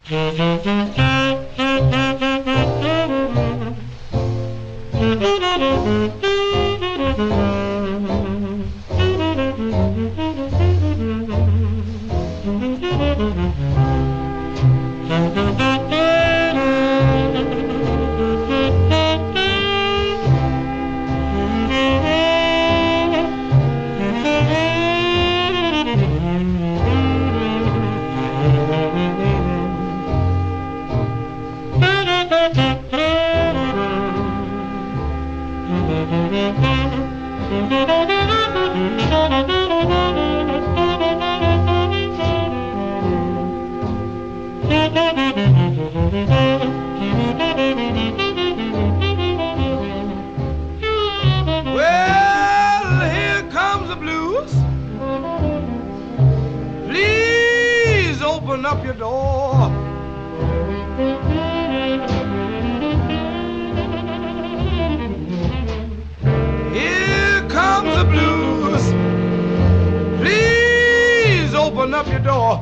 Well, here comes the blues. Please open up your door. Here comes the blues. Please open up your door.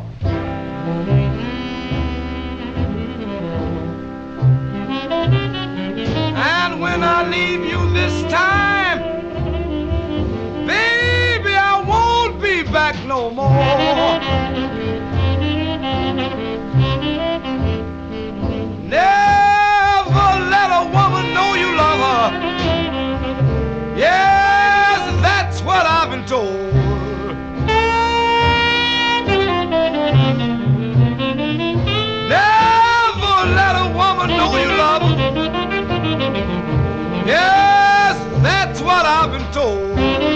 And when I leave you this time, baby, I won't be back no more. Never let a woman know you love her. Yes, that's what I've been told. Never let a woman know you love her. Yes, that's what I've been told.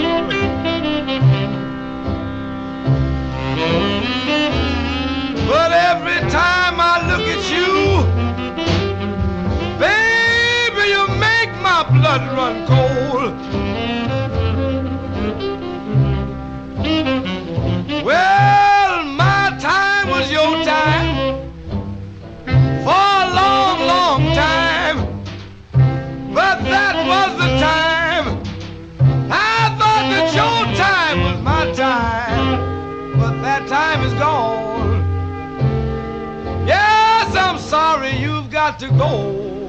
But every time I look at you, baby, you make my blood run cold. Well, my time was your time for a long, long time. But that was the time I thought that your time was my time. But that time is gone. Yes, I'm sorry you've got to go.